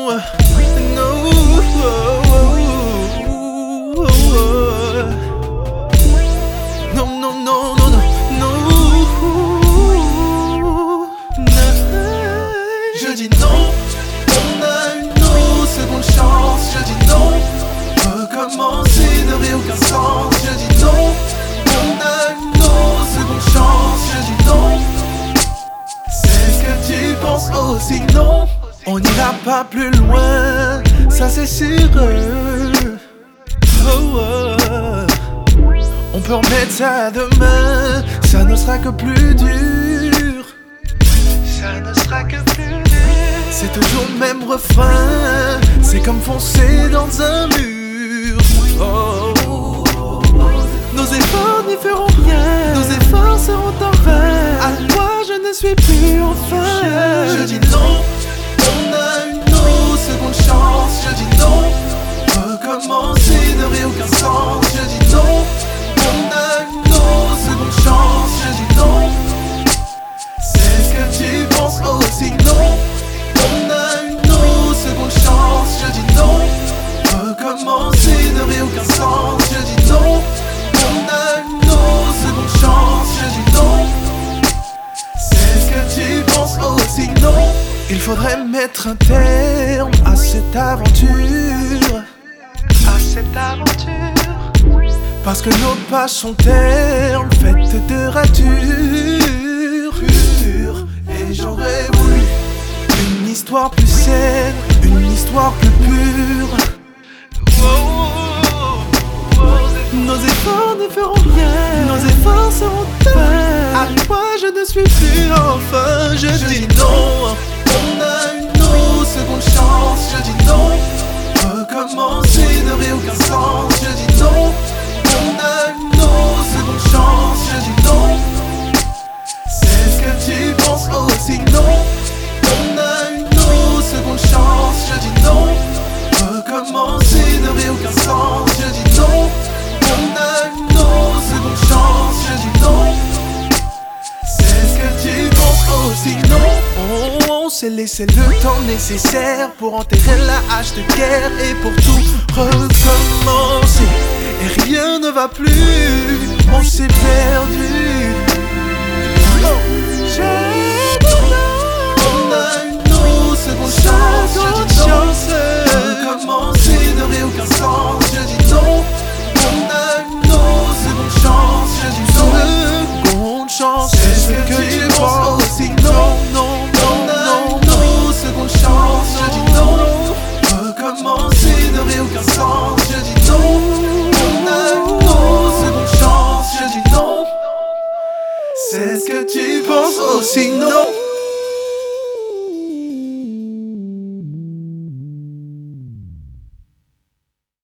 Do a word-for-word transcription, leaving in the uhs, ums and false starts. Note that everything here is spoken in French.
non. Non, non, non, non, non, non. Je dis non, on a une autre seconde chance. Je dis non, recommencer n'aurait aucun sens. Je dis non, on a une autre seconde chance. Je dis non, c'est ce que tu penses aussi. Non, on n'ira pas plus loin, ça c'est sûr. Oh, oh. On peut remettre ça demain, ça ne sera que plus dur. Ça ne sera que plus dur. C'est toujours le même refrain, c'est comme foncer dans un mur. Oh. Nos efforts n'y feront rien, nos efforts seront en vain. À toi je ne suis plus enfin. Je dis non, on a une autre seconde chance. Je dis non, recommencer n'aurait aucun sens. Je dis non, on a une autre seconde chance. Je dis non, c'est ce que tu penses aussi. Non, on a une autre seconde chance. Je dis non, recommencer n'aurait aucun sens. Je dis non, on a une autre seconde chance. Je dis non, c'est ce que tu penses aussi. Non, il faudrait mettre un terme à cette aventure. À cette aventure. Parce que nos pages sont ternes, faites de ratures pures. Et j'aurais voulu une histoire plus saine, une histoire plus pure. Nos efforts ne feront rien, nos efforts seront vains. À toi je ne suis plus enfin. Je dis non, on a une autre seconde chance. Je dis non, recommencer n'aurait aucun sens. Je dis non, on a une autre seconde chance. Je dis non, c'est ce que tu penses aussi. Non, on a une autre seconde chance. Je dis non, recommencer n'aurait aucun sens. Je dis non, on a une autre seconde chance. Je dis non, c'est ce que tu penses aussi. Non, on, on s'est laissé le temps nécessaire pour enterrer la hache de guerre et pour tout recommencer. Et rien ne va plus, on s'est perdu. Oh. J'ai dit non, on a une autre seconde chance. Je dis non, recommencer n'aurait aucun sens. Je dis non, on a une autre seconde chance. Je dis non, seconde chance. C'est ce que tu penses aussi. Non, non, non, on a une autre seconde chance. Je dis non, recommencer n'aurait aucun sens. Je dis non, on a une autre seconde chance. Je dis non, c'est ce que tu penses aussi. Non.